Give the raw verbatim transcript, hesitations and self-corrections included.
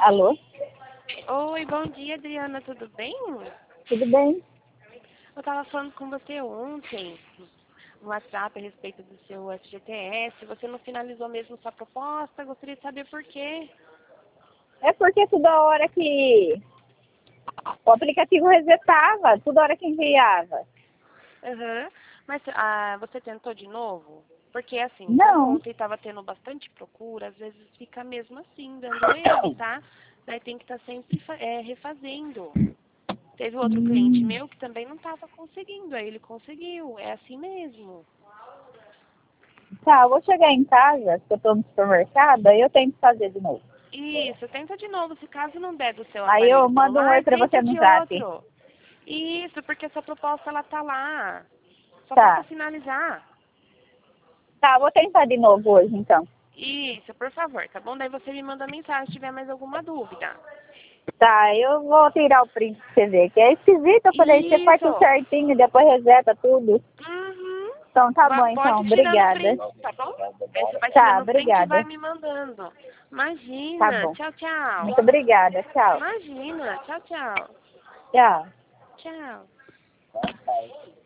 Alô? Oi, bom dia, Adriana, tudo bem? Tudo bem? Eu estava falando com você ontem no WhatsApp a respeito do seu F G T S. Você não finalizou mesmo sua proposta? Gostaria de saber por quê. É porque toda hora que o aplicativo resetava, toda hora que enviava. Uhum. Mas ah, você tentou de novo? Porque assim, como Não. ontem estava tendo bastante procura, às vezes fica mesmo assim, dando erro, tá? Daí tem que estar sempre fa- é, refazendo. Teve outro cliente Hum, meu que também não estava conseguindo, aí ele conseguiu. É assim mesmo. tá, eu vou chegar em casa, porque eu tô no supermercado, aí eu tento fazer de novo. Isso, tenta de novo. Se caso não der do seu Aí eu aparelho mando um oi celular, pra você tenta no de zap. outro. Isso, porque essa proposta ela tá lá. Só falta Tá. finalizar. Tá, eu vou tentar de novo hoje, então. Isso, por favor, tá bom? Daí você me manda mensagem se tiver mais alguma dúvida. Tá, eu vou tirar o print pra você ver, que é esquisito, eu falei, você faz tudo Isso. certinho, depois reseta tudo. Uhum. Então tá bom, Va- então, Pode tirando obrigada. print, tá bom? Aí você vai Tá, tirando print e vai obrigada. me mandando. Tá Imagina. bom. Tchau, tchau. Muito obrigada, tchau. Imagina. Tchau, tchau. Tchau. Tchau.